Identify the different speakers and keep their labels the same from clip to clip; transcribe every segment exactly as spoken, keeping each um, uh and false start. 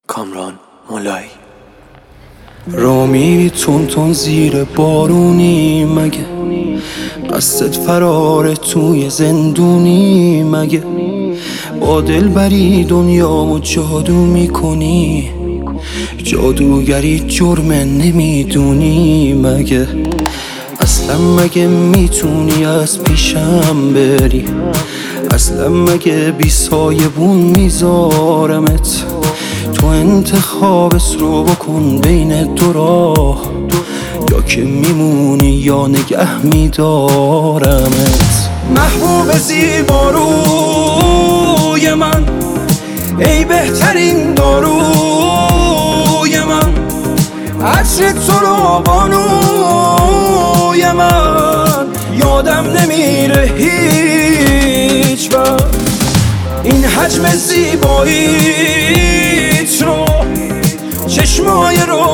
Speaker 1: کامران مولایی.
Speaker 2: را میری تون تون زیر بارونی مگه؟ قصد فرار توی زندونی مگه؟ با دلبری دنیامو جادو میکنی، جادوگری جرم نمیدونی مگه؟ اصلا مگه میتونی از پیشم بری؟ اصلا مگه بی سایبون میذارمت؟ تو انتخابت رو بکن بین دو راه، یا که میمونی یا نگه میدارمت. محبوب زیباروی من، ای بهترین داروی من، عطر تو رو بانوی من، یادم نمیره هیچ وقت این حجم زیباییت رو، چشمای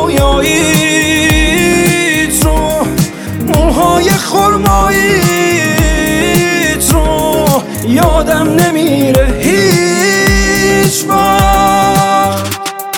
Speaker 2: رویاییت رو، موهای خرماییت رو، یادم نمیره هیچ وقت.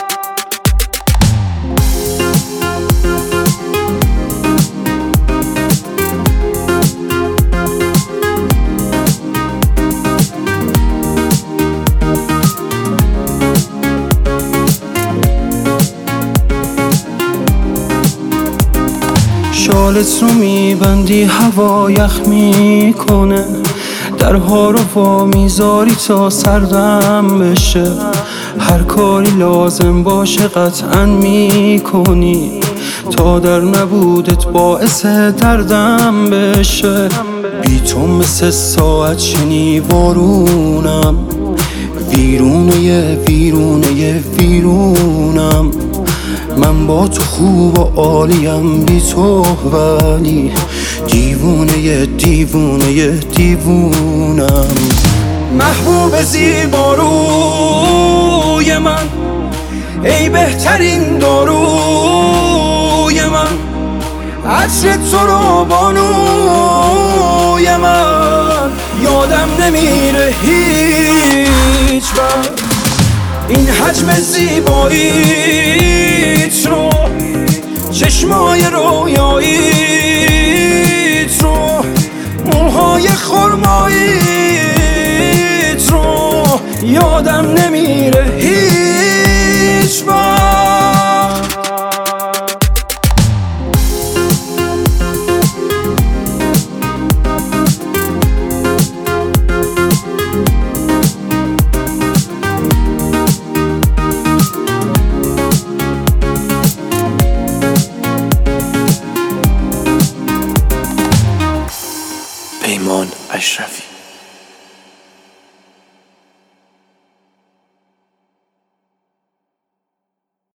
Speaker 2: شالت رو میبندی هوا یخ میکنه، درها رو وا میذاری تا سردم بشه، هر کاری لازم باشه قطعا میکنی تا در نبودت باعث دردم بشه. بی تو مثل ساعت شنی وارونم، ویرونه ویرونه ویرونم. من با تو خوب و عالیم، بی تو ولی دیوونه دیوونه دیوونم. محبوب زیباروی من، ای بهترین داروی من، عطر تو رو بانوی من، یادم نمیره هیچ وقت این حجم زیباییت رو، چشمای رویاییت رو، موهای خرماییت رو، یادم نمیره هیچ وقت.
Speaker 1: پیمان اشرفی.